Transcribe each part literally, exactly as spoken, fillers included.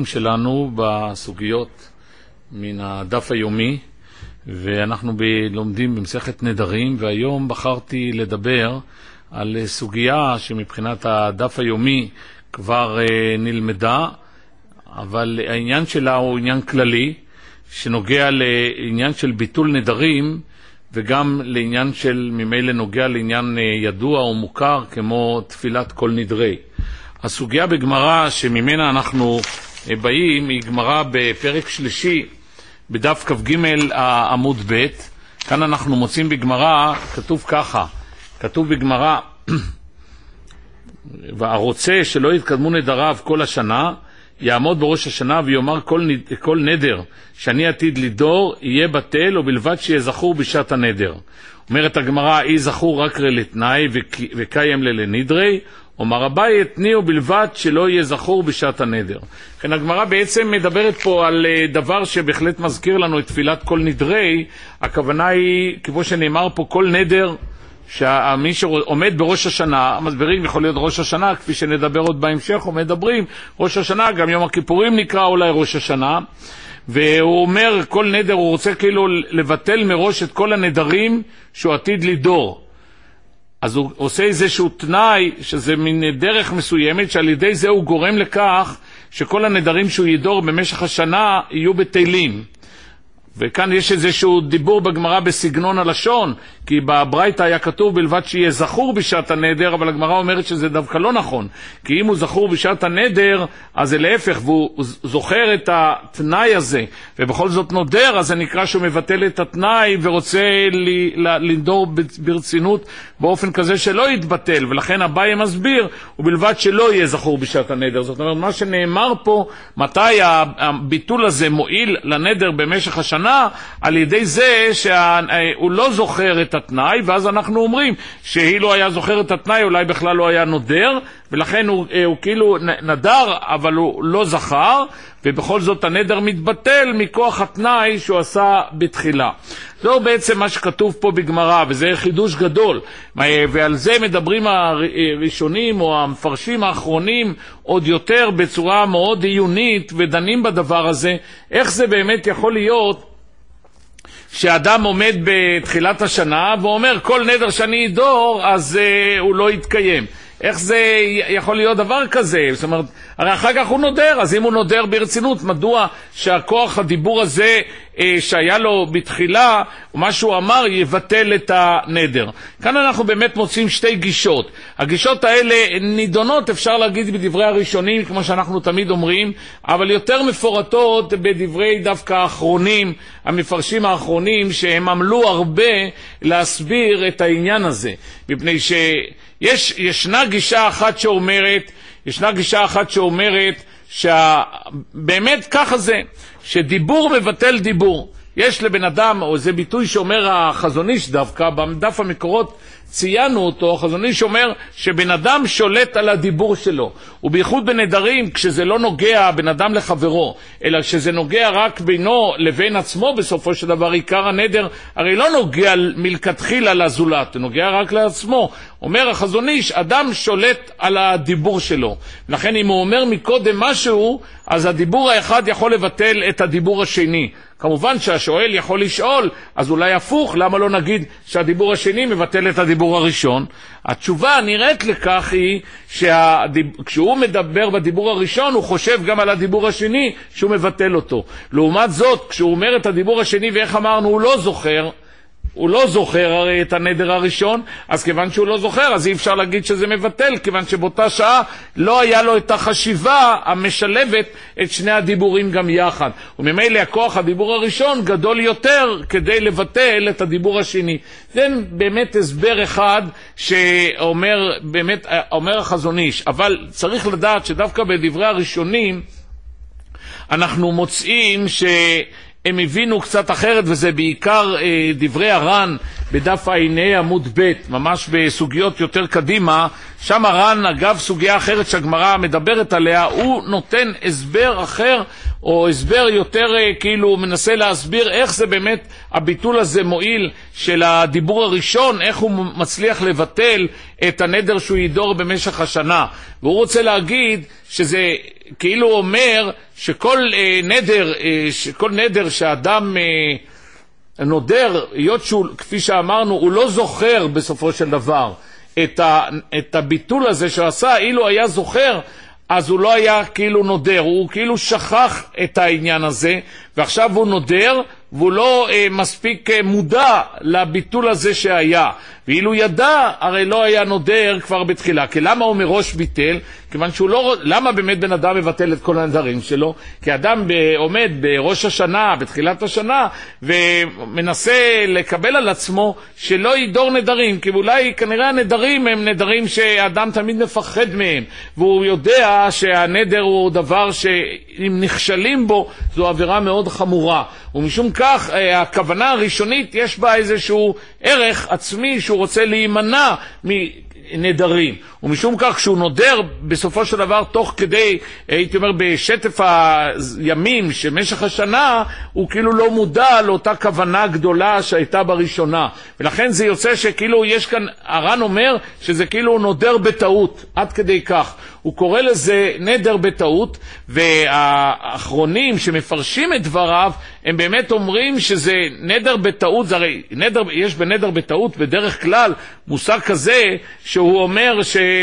השיעורים שלנו בסוגיות מן הדף היומי, ואנחנו ב- לומדים במסכת נדרים, והיום בחרתי לדבר על סוגיה שמבחינת הדף היומי כבר אה, נלמדה, אבל העניין שלה הוא עניין כללי, שנוגע לעניין של ביטול נדרים, וגם לעניין של ממילא נוגע לעניין ידוע או מוכר כמו תפילת כל נדרי. הסוגיה בגמרא שממנה אנחנו באים היא גמרא בפרק שלישי בדף כ"ג עמוד ב'. כאן אנחנו מוצאים בגמרא, כתוב ככה, כתוב בגמרא והרוצה שלא יתקדמו נדריו כל השנה יעמוד בראש השנה ויאמר כל, נד... כל נדר שאני עתיד לדור יהיה בטל ובלבד שיהיה זכור בשעת הנדר. אומרת הגמרא, אי זכור רק לתנאי וקיים ללנדרי, אומר אביי התניעו בלבד שלא יהיה זכור בשעת הנדר. כן, הגמרא בעצם מדברת פה על דבר שבהחלט מזכיר לנו את תפילת כל נדרי. הכוונה היא, כמו שנאמר פה, כל נדר שמי שעומד בראש השנה, מסבירים, יכול להיות ראש השנה, כפי שנדבר עוד בהמשך, ומדברים, ראש השנה, גם יום הכיפורים נקרא אולי ראש השנה, והוא אומר, כל נדר, הוא רוצה כאילו לבטל מראש את כל הנדרים שהוא עתיד לדור. אז הוא עושה איזשהו תנאי, שזה מין דרך מסוימת, שעל ידי זה הוא גורם לכך, שכל הנדרים שהוא ידור במשך השנה יהיו בטלים. וכאן יש איזשהו דיבור בגמרא בסגנון הלשון, כי בברייתא היה כתוב בלבד שיהיה זכור בשעת הנדר, אבל הגמרא אומרת שזה דווקא לא נכון, כי אם הוא זכור בשעת הנדר, אז זה להפך, והוא זוכר את התנאי הזה, ובכל זאת נודר, אז זה נקרא שהוא מבטל את התנאי, ורוצה לנדור ברצינות באופן כזה שלא יתבטל, ולכן אביי מסביר, ובלבד שלא יהיה זכור בשעת הנדר. זאת אומרת, מה שנאמר פה, מתי הביטול הזה מועיל לנדר במשך השנה, על ידי זה שהוא לא זוכר את התנאי, ואז אנחנו אומרים שאילו היה זוכר את התנאי אולי בכלל לא היה נודר, ולכן הוא, הוא כאילו נדר אבל הוא לא זכר, ובכל זאת הנדר מתבטל מכוח התנאי שהוא עשה בתחילה. זהו בעצם מה שכתוב פה בגמרא, וזה חידוש גדול, ועל זה מדברים הראשונים או המפרשים האחרונים עוד יותר בצורה מאוד עיונית, ודנים בדבר הזה, איך זה באמת יכול להיות שאדם עומד בתחילת השנה ואומר כל נדר שאני אדור אז uh, הוא לא יתקיים. איך זה יכול להיות דבר כזה? זאת אומרת, הרי אחר כך הוא נודר, אז אם הוא נודר ברצינות, מדוע שהכוח הדיבור הזה אה, שהיה לו בתחילה, מה שהוא אמר, יבטל את הנדר? כאן אנחנו באמת מוצאים שתי גישות. הגישות האלה נידונות, אפשר להגיד, בדברי הראשונים, כמו שאנחנו תמיד אומרים, אבל יותר מפורטות בדברי דווקא האחרונים, המפרשים האחרונים, שהם עמלו הרבה להסביר את העניין הזה. מפני ש... יש, ישנה גישה אחת שאומרת, ישנה גישה אחת שאומרת שבאמת ככה זה, שדיבור מבטל דיבור. יש לבן אדם, או זה ביטוי שאומר החזון איש דווקא, בדף המקורות ציינו אותו, החזון איש אומר שבן אדם שולט על הדיבור שלו, ובייחוד בנדרים, כשזה לא נוגע בן אדם לחברו, אלא כשזה נוגע רק בינו לבין עצמו בסופו של דבר, עיקר הנדר הרי לא נוגע מלכתחילה לזולת, נוגע רק לעצמו. אומר החזון איש, אדם שולט על הדיבור שלו, לכן אם הוא אומר מקודם משהו, אז הדיבור האחד יכול לבטל את הדיבור השני. כמובן שהשואל יכול לשאול, אז אולי הפוך, למה לא נגיד שהדיבור השני מבטל את הדיבור הראשון? התשובה נראית לכך היא שכשהוא מדבר בדיבור הראשון, הוא חושב גם על הדיבור השני שהוא מבטל אותו. לעומת זאת, כשהוא אומר את הדיבור השני, ואיך אמרנו, הוא לא זוכר, הוא לא זוכר הרי את הנדר הראשון, אז כיוון שהוא לא זוכר, אז אי אפשר להגיד שזה מבטל, כיוון שבאותה שעה לא היה לו את החשיבה המשלבת את שני הדיבורים גם יחד. וממילא הכוח הדיבור הראשון גדול יותר כדי לבטל את הדיבור השני. זה באמת הסבר אחד שאומר, באמת, אומר החזון איש. אבל צריך לדעת שדווקא בדברי הראשונים אנחנו מוצאים ש... הם הבינו קצת אחרת, וזה בעיקר אה, דברי הר"ן בדף ע"ה עמוד ב', ממש בסוגיות יותר קדימה. שם הר"ן, אגב סוגיה אחרת שהגמרא מדברת עליה, הוא נותן הסבר אחר, או הסבר יותר כאילו מנסה להסביר איך זה באמת הביטול הזה מועיל של הדיבור הראשון, איך הוא מצליח לבטל את הנדר שהוא ידור במשך השנה. והוא רוצה להגיד שזה כאילו אומר שכל אה, נדר, אה, שכל נדר שאדם אה, נודר, היות שהוא, כפי שאמרנו, הוא לא זוכר בסופו של דבר את, ה, את הביטול הזה שעשה, אילו היה זוכר, אז הוא לא היה כאילו נודר, הוא כאילו שכח את העניין הזה, ועכשיו הוא נודר, והוא לא אה, מספיק אה, מודע לביטול הזה שהיה. ואילו ידע, הרי לא היה נודר כבר בתחילה. כי למה הוא מראש ביטל? כיוון שהוא לא... למה באמת בן אדם מבטל את כל הנדרים שלו? כי אדם ב, עומד בראש השנה, בתחילת השנה, ומנסה לקבל על עצמו שלא ידור נדרים, כי אולי כנראה הנדרים הם נדרים שאדם תמיד מפחד מהם, והוא יודע שהנדר הוא דבר שאם נכשלים בו, זו עבירה מאוד חמורה. ומשום כך, הכוונה הראשונית יש בה איזשהו ערך עצמי שהוא רוצה להימנע מנדרים. ומשום כך, כשהוא נודר בסופו של דבר, תוך כדי, הייתי אומר, בשטף הימים שמשך השנה, הוא כאילו לא מודע לאותה כוונה גדולה שהייתה בראשונה. ולכן זה יוצא שכאילו יש כאן, הר"ן אומר שזה כאילו נודר בטעות, עד כדי כך. הוא קורא לזה נדר בטעות, והאחרונים שמפרשים את דבריו, הם באמת אומרים שזה נדר בטעות, זה הרי נדר, יש בנדר בטעות בדרך כלל מושג כזה, שהוא אומר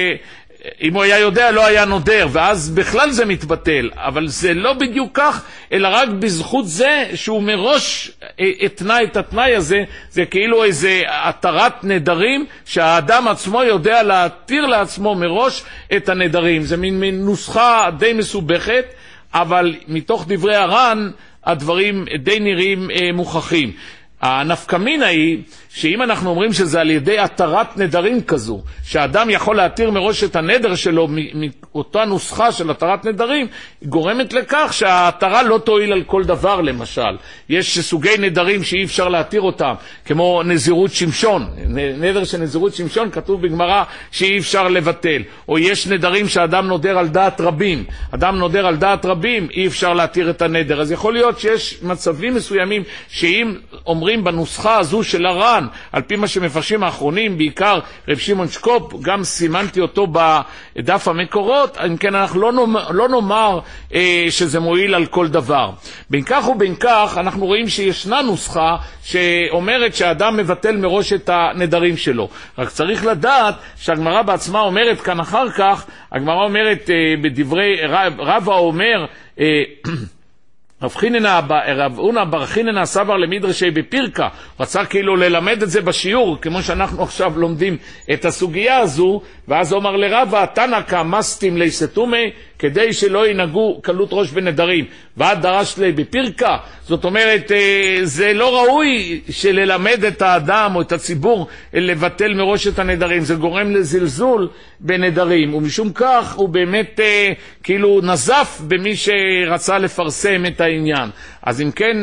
שאם הוא היה יודע לא היה נודר, ואז בכלל זה מתבטל, אבל זה לא בדיוק כך, אלא רק בזכות זה שהוא מראש התנה את התנאי הזה, זה כאילו איזה התרת נדרים, שהאדם עצמו יודע להתיר לעצמו מראש את הנדרים. זה מין, מין נוסחה די מסובכת, אבל מתוך דברי הר"ן הדברים די נראים אה, מוכחים. הנפקמינה היא שאם אנחנו אומרים שזה על ידי התרת נדרים כזו, שהאדם יכול להתיר מראש את הנדר שלו מאותה נוסחה של התרת נדרים, גורמת לכך שההתרה לא תועיל על כל דבר. למשל, יש סוגי נדרים שאי אפשר להתיר אותם, כמו נזירות שמשון. נדר של נזירות שמשון כתוב בגמרא שאי אפשר לבטל. או יש נדרים שאדם נודר על דעת רבים. אדם נודר על דעת רבים, אי אפשר להתיר את הנדר. אז יכול להיות שיש מצבים מסוימים שאם אומרים בנוסחה הזו של הר"ן, על פי מה שמפרשים האחרונים, בעיקר רב שמעון שקופ, גם סימנתי אותו בדף המקורות, אם כן אנחנו לא נאמר, לא נאמר אה, שזה מועיל על כל דבר. בין כך ובין כך אנחנו רואים שישנה נוסחה שאומרת שהאדם מבטל מראש את הנדרים שלו. רק צריך לדעת שהגמרא בעצמה אומרת כאן אחר כך, הגמרא אומרת אה, בדברי רב, רבא אומר אה, רב חיננה, רב אונה בר חיננה סבר למדרשי בפירקה, רצה כאילו ללמד את זה בשיעור, כמו שאנחנו עכשיו לומדים את הסוגיה הזו, ואז אומר לרבא, תנא מסתים ליסתומי, כדי שלא ינהגו קלות ראש בנדרים, ועד דרש לי בפירקה. זאת אומרת, זה לא ראוי שללמד את האדם או את הציבור לבטל מראש את הנדרים, זה גורם לזלזול בנדרים, ומשום כך הוא באמת כאילו נזף במי שרצה לפרסם את העניין. אז אם כן,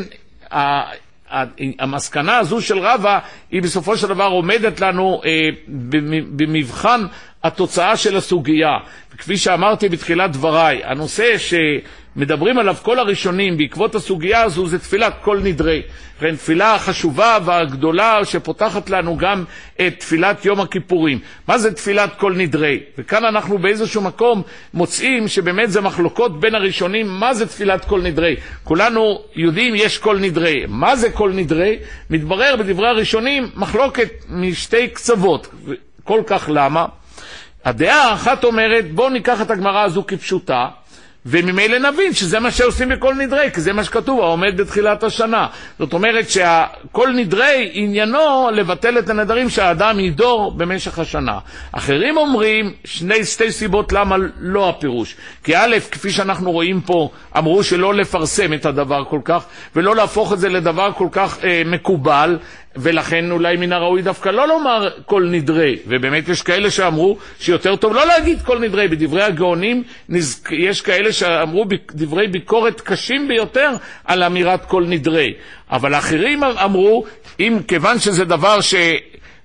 המסקנה הזו של רבא היא בסופו של דבר עומדת לנו במבחן התוצאה של הסוגיה. וכפי שאמרתי בתחילת דבריי, הנושא שמדברים עליו כל הראשונים בעקבות הסוגיה הזו זה תפילת כל נדרי. תפילה חשובה והגדולה שפותחת לנו גם את תפילת יום הכיפורים. מה זה תפילת כל נדרי? וכאן אנחנו באיזשהו מקום מוצאים שבאמת זה מחלוקות בין הראשונים, מה זה תפילת כל נדרי? כולנו יודעים יש כל נדרי. מה זה כל נדרי? מתברר בדברי הראשונים מחלוקת משתי קצוות. כל כך למה? הדעה האחת אומרת, בואו ניקח את הגמרא הזו כפשוטה, וממילא נבין שזה מה שעושים בכל נדרי, כי זה מה שכתוב, העומד בתחילת השנה. זאת אומרת שכל נדרי עניינו לבטל את הנדרים שהאדם ידור במשך השנה. אחרים אומרים שני שתי סיבות למה לא הפירוש. כי א', כפי שאנחנו רואים פה, אמרו שלא לפרסם את הדבר כל כך, ולא להפוך את זה לדבר כל כך אה, מקובל, ולכן אולי מן הראוי דווקא לא לומר כל נדרי. ובאמת יש כאלה שאמרו שיותר טוב לא להגיד כל נדרי. בדברי הגאונים יש כאלה שאמרו דברי ביקורת קשים ביותר על אמירת כל נדרי. אבל האחרים אמרו, אם כיוון שזה דבר ש...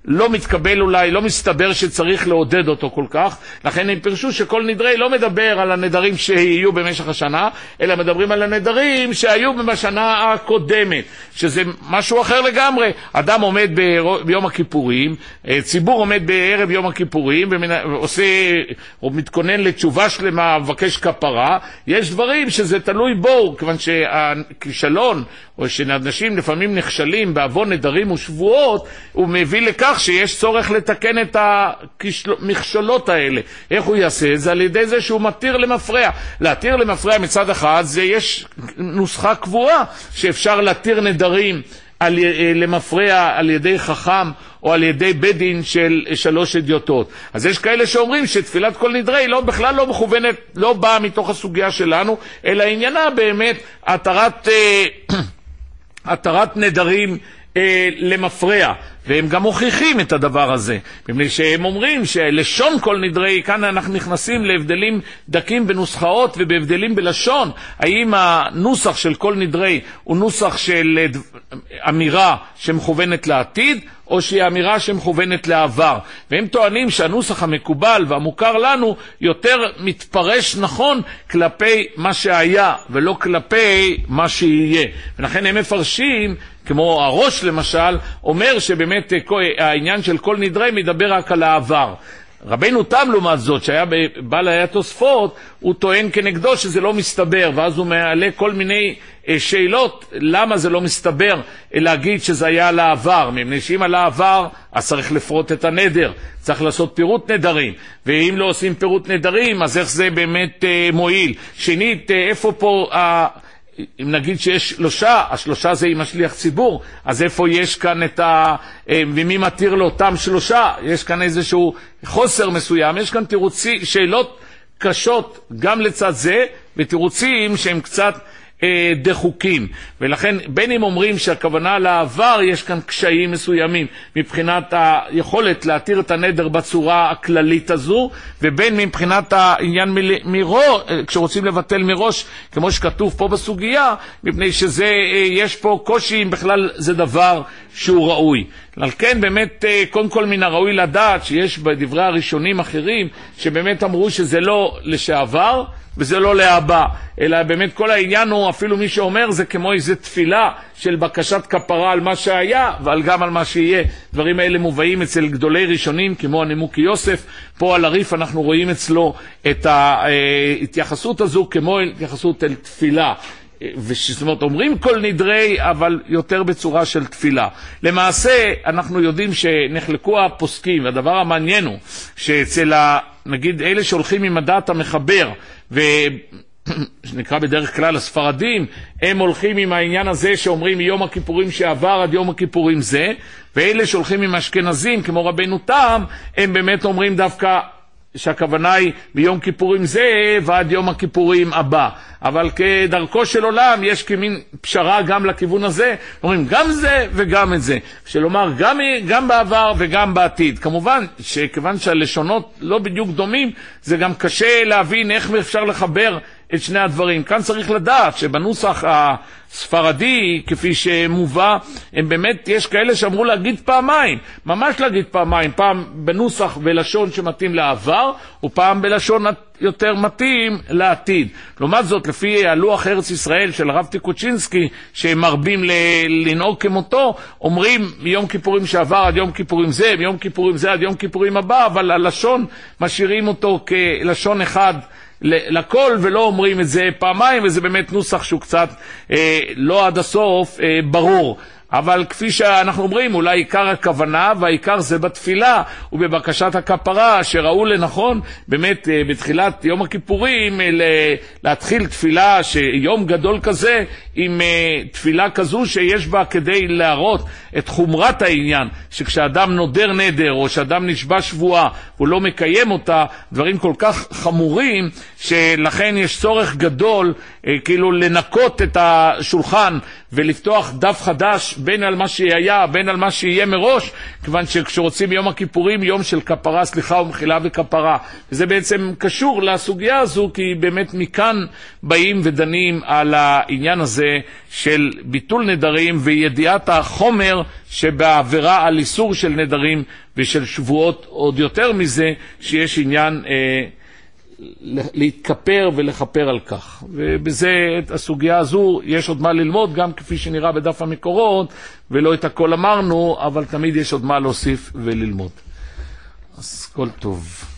לא מתקבל אולי, לא מסתבר שצריך לעודד אותו כל כך, לכן הם פרשו שכל נדרי לא מדבר על הנדרים שיהיו במשך השנה, אלא מדברים על הנדרים שהיו בשנה הקודמת, שזה משהו אחר לגמרי. אדם עומד ביום הכיפורים, ציבור עומד בערב יום הכיפורים, ועושה, או מתכונן לתשובה שלמה, מבקש כפרה, יש דברים שזה תלוי בו, כיוון שהכישלון, או שאנשים לפעמים נכשלים בעוון נדרים ושבועות, הוא מביא לכך שיש צורך לתקן את המכשולות האלה. איך הוא יעשה? זה על ידי זה שהוא מתיר למפרע. להתיר למפרע מצד אחד, זה יש נוסחה קבועה, שאפשר להתיר נדרים על, למפרע על ידי חכם, או על ידי בית דין של שלוש אדיוטות. אז יש כאלה שאומרים שתפילת כל נדרי לא, בכלל לא מכוונת, לא באה מתוך הסוגיה שלנו, אלא עניינה באמת התרת, התרת נדרים אה, למפרע. והם גם מוכיחים את הדבר הזה, מפני שהם אומרים שלשון כל נדרי, כאן אנחנו נכנסים להבדלים דקים בנוסחאות ובהבדלים בלשון, האם הנוסח של כל נדרי הוא נוסח של אמירה שמכוונת לעתיד, או שהיא אמירה שמכוונת לעבר. והם טוענים שהנוסח המקובל והמוכר לנו יותר מתפרש נכון כלפי מה שהיה, ולא כלפי מה שיהיה. ולכן הם מפרשים, כמו הראש למשל, אומר שבאמת העניין של כל נדרי מדבר רק על העבר. רבינו תם לעומת זאת, שהיה בעל היה תוספות, הוא טוען כנגדו שזה לא מסתבר, ואז הוא מעלה כל מיני שאלות למה זה לא מסתבר להגיד שזה היה על העבר. מפני שאם על העבר, אז צריך לפרוט את הנדר, צריך לעשות פירוט נדרים, ואם לא עושים פירוט נדרים, אז איך זה באמת מועיל? שנית, איפה פה ה... אם נגיד שיש שלושה, השלושה זה עם השליח ציבור, אז איפה יש כאן את ה... ומי מתיר לאותם שלושה? יש כאן איזשהו חוסר מסוים, יש כאן תירוצי, שאלות קשות גם לצד זה, ותירוצים שהם קצת אה, דחוקים. ולכן בין אם אומרים שהכוונה לעבר, יש כאן קשיים מסוימים מבחינת היכולת להתיר את הנדר בצורה הכללית הזו, ובין מבחינת העניין מראש, כשרוצים לבטל מראש, כמו שכתוב פה בסוגיה, מפני שזה, אה, יש פה קושי אם בכלל זה דבר שהוא ראוי. על כן באמת קודם כל מן הראוי לדעת שיש בדברי הראשונים אחרים שבאמת אמרו שזה לא לשעבר וזה לא להבא, אלא באמת כל העניין הוא, אפילו מי שאומר זה כמו איזו תפילה של בקשת כפרה על מה שהיה ועל גם על מה שיהיה. דברים האלה מובאים אצל גדולי ראשונים כמו הנמוקי יוסף. פה על הריף אנחנו רואים אצלו את ההתייחסות הזו כמו התייחסות אל תפילה, ושזאת אומרת, אומרים כל נדרי, אבל יותר בצורה של תפילה. למעשה, אנחנו יודעים שנחלקו הפוסקים, והדבר המעניין הוא, שאצל, ה, נגיד, אלה שהולכים עם הדעת המחבר, ושנקרא בדרך כלל הספרדים, הם הולכים עם העניין הזה שאומרים מיום הכיפורים שעבר עד יום הכיפורים זה, ואלה שהולכים עם אשכנזים, כמו רבנו תם, הם באמת אומרים דווקא, שהכוונה היא ביום כיפורים זה ועד יום הכיפורים הבא. אבל כדרכו של עולם יש כמין פשרה גם לכיוון הזה, אומרים גם זה וגם את זה, שלומר גם, גם בעבר וגם בעתיד. כמובן שכיוון שהלשונות לא בדיוק דומים, זה גם קשה להבין איך אפשר לחבר את שני הדברים. כאן צריך לדעת שבנוסח הספרדי, כפי שמובא, הם באמת, יש כאלה שאמרו להגיד פעמיים, ממש להגיד פעמיים, פעם בנוסח ולשון שמתאים לעבר, ופעם בלשון יותר מתאים לעתיד. לעומת זאת, לפי הלוח ארץ ישראל של הרב טיקוצ'ינסקי, שהם מרבים לנהוג כמותו, אומרים מיום כיפורים שעבר עד יום כיפורים זה, מיום כיפורים זה עד יום כיפורים הבא, אבל הלשון משאירים אותו כלשון אחד לכל, ולא אומרים את זה פעמיים, וזה באמת נוסח שהוא קצת אה, לא עד הסוף אה, ברור. אבל כפי שאנחנו אומרים, אולי עיקר הכוונה והעיקר זה בתפילה ובבקשת הכפרה, שראו לנכון באמת בתחילת יום הכיפורים להתחיל תפילה שיום גדול כזה עם תפילה כזו שיש בה כדי להראות את חומרת העניין, שכשאדם נודר נדר או שאדם נשבע שבועה הוא לא מקיים אותה, דברים כל כך חמורים שלכן יש צורך גדול כאילו לנקות את השולחן ולפתוח דף חדש בין על מה שהיה, בין על מה שיהיה מראש, כיוון שכשרוצים יום הכיפורים, יום של כפרה, סליחה ומחילה וכפרה. וזה בעצם קשור לסוגיה הזו, כי באמת מכאן באים ודנים על העניין הזה של ביטול נדרים וידיעת החומר שבעבירה על איסור של נדרים ושל שבועות, עוד יותר מזה שיש עניין אה, להתכפר ולכפר על כך. ובזה את הסוגיה הזו יש עוד מה ללמוד, גם כפי שנראה בדף המקורות, ולא את הכל אמרנו, אבל תמיד יש עוד מה להוסיף וללמוד. אז כל טוב.